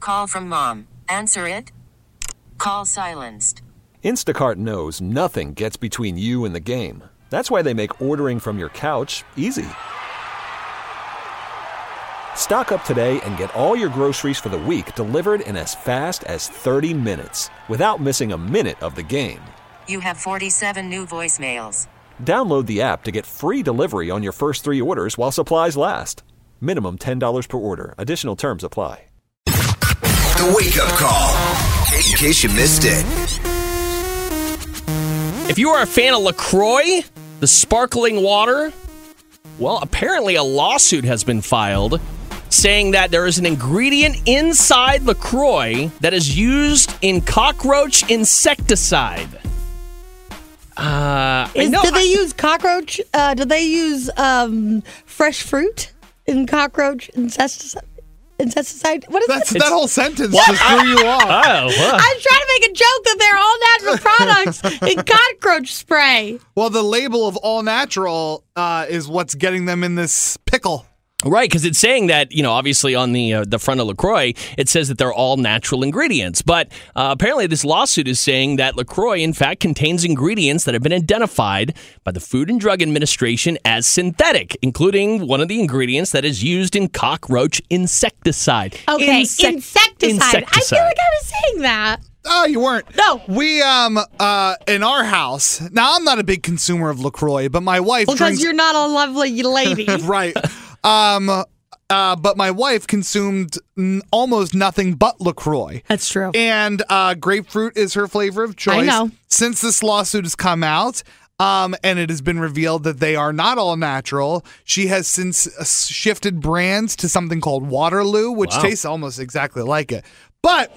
call from mom. Answer it. Call silenced. Instacart knows nothing gets between you and the game. That's why they make ordering from your couch easy. Stock up today and get all your groceries for the week delivered in as fast as 30 minutes without missing a minute of the game. You have 47 new voicemails. Download the app to get free delivery on your first 3 orders while supplies last. Minimum $10 per order. Additional terms apply. The wake-up call, in case you missed it. If you are a fan of LaCroix, the sparkling water, well, apparently a lawsuit has been filed saying that there is an ingredient inside LaCroix that is used in cockroach insecticide. Do they use cockroach? Do they use fresh fruit in cockroach insecticide? What is that whole sentence just threw you off. Oh, wow. I'm trying to make a joke that they're all natural products in cockroach spray. Well, the label of all natural is what's getting them in this pickle. Right, because it's saying that, obviously on the front of LaCroix, it says that they're all natural ingredients. But apparently this lawsuit is saying that LaCroix, in fact, contains ingredients that have been identified by the Food and Drug Administration as synthetic, including one of the ingredients that is used in cockroach insecticide. Okay, insecticide. I feel like I was saying that. Oh, you weren't. No. We, in our house, now I'm not a big consumer of LaCroix, but my wife drinks... Because you're not a lovely lady. Right. But my wife consumed almost nothing but LaCroix. That's true. And grapefruit is her flavor of choice. I know. Since this lawsuit has come out, and it has been revealed that they are not all natural, she has since shifted brands to something called Waterloo, which tastes almost exactly like it. But,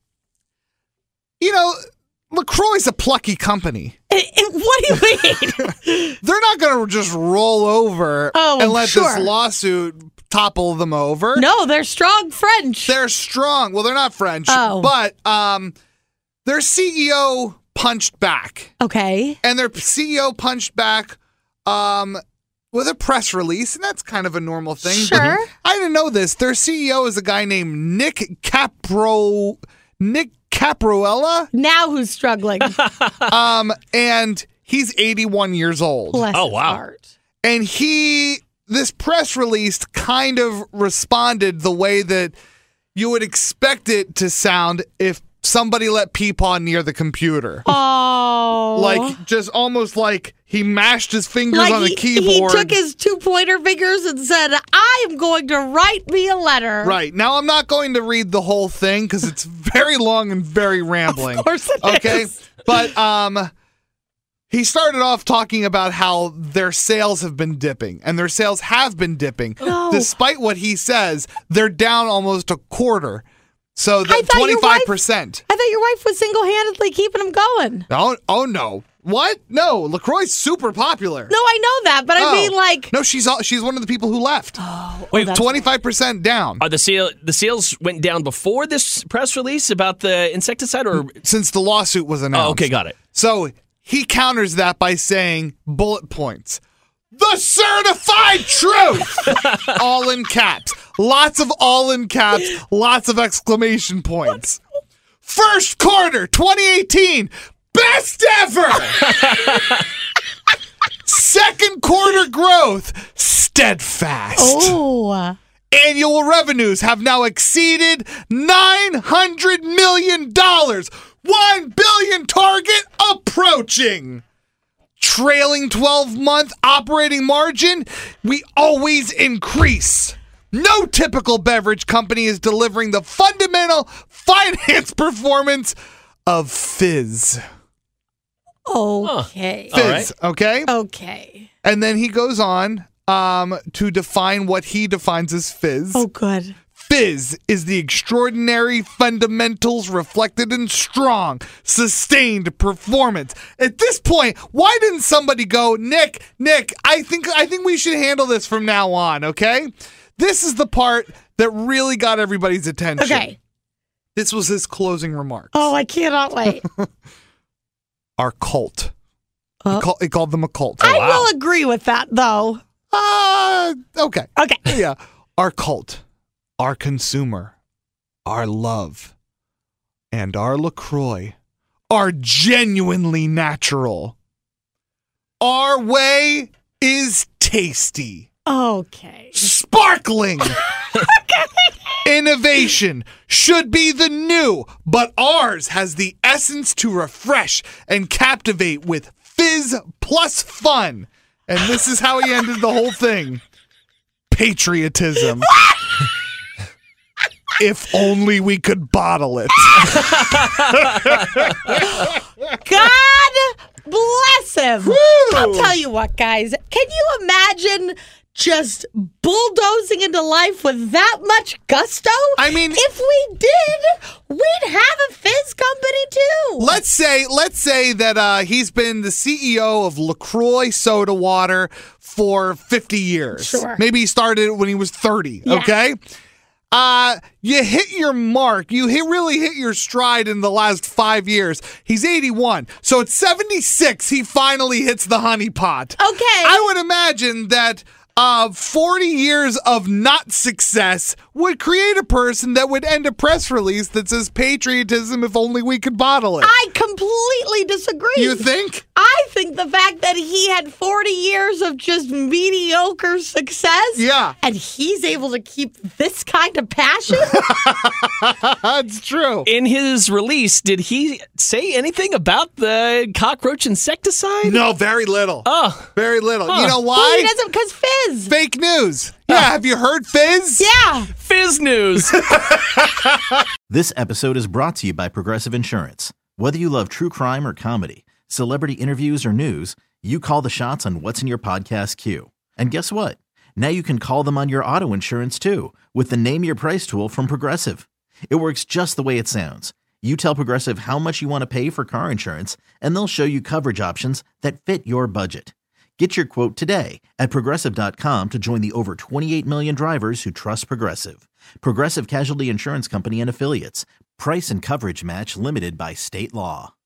LaCroix's a plucky company. What do you mean? They're not going to just roll over and let this lawsuit topple them over. No, they're strong French. They're strong. Well, they're not French. But their CEO punched back. Okay. And their CEO punched back with a press release, and that's kind of a normal thing. Sure. But I didn't know this. Their CEO is a guy named Nick Capriola. Now who's struggling? And he's 81 years old. Bless his wow. heart. And this press release kind of responded the way that you would expect it to sound if somebody let Peepaw near the computer. Oh. Like, just almost like he mashed his fingers on a keyboard. He took his 2 pointer fingers and said, I am going to write me a letter. Right. Now, I'm not going to read the whole thing because it's very long and very rambling. Of course it is. But he started off talking about how their sales have been dipping, and their sales have been dipping. No. Despite what he says, they're down almost a quarter. So 25%. I thought your wife was single-handedly keeping them going. Oh no. What? No, LaCroix's super popular. No, I know that, but I mean, like... No, she's one of the people who left. Wait, 25% down. Are the sales went down before this press release about the insecticide, or since the lawsuit was announced? Oh, okay, got it. So he counters that by saying bullet points. The certified truth! All in caps. Lots of all in caps. Lots of exclamation points. First quarter 2018. Best ever! Second quarter growth. Steadfast. Oh. Annual revenues have now exceeded $900 million. $1 billion target approaching. Trailing 12-month operating margin, we always increase. No typical beverage company is delivering the fundamental finance performance of Fizz. Okay. Fizz, right. okay? Okay. And then he goes on to define what he defines as Fizz. Oh, good. Fizz is the extraordinary fundamentals reflected in strong, sustained performance. At this point, why didn't somebody go, Nick, I think we should handle this from now on, okay? This is the part that really got everybody's attention. Okay. This was his closing remarks. Oh, I cannot wait. Our cult. He called them a cult. I will agree with that, though. Okay. Okay. Yeah. Our cult. Our consumer, our love and our LaCroix are genuinely natural. Our way is tasty, Okay. sparkling. Innovation should be the new, but ours has the essence to refresh and captivate with fizz plus fun. And this is how he ended the whole thing. Patriotism. If only we could bottle it. God bless him. I'll tell you what, guys. Can you imagine just bulldozing into life with that much gusto? I mean, if we did, we'd have a fizz company too. Let's say that he's been the CEO of LaCroix Soda Water for 50 years. Sure. Maybe he started when he was 30, Yeah. okay? You hit your mark. You really hit your stride in the last 5 years. He's 81. So at 76, he finally hits the honey pot. Okay. I would imagine that 40 years of not success would create a person that would end a press release that says patriotism if only we could bottle it. I completely disagree. You think? I think the fact that he had 40 years of just mediocre success, Yeah. and he's able to keep this kind of passion. That's true. In his release, did he say anything about the cockroach insecticide? No, very little. Oh. Very little. Huh. You know Well, why? he doesn't, because fizz. Fake news. Yeah, have you heard Fizz? Yeah. Fizz news. This episode is brought to you by Progressive Insurance. Whether you love true crime or comedy, celebrity interviews or news, you call the shots on what's in your podcast queue. And guess what? Now you can call them on your auto insurance too with the Name Your Price tool from Progressive. It works just the way it sounds. You tell Progressive how much you want to pay for car insurance, and they'll show you coverage options that fit your budget. Get your quote today at Progressive.com to join the over 28 million drivers who trust Progressive. Progressive Casualty Insurance Company and Affiliates. Price and coverage match limited by state law.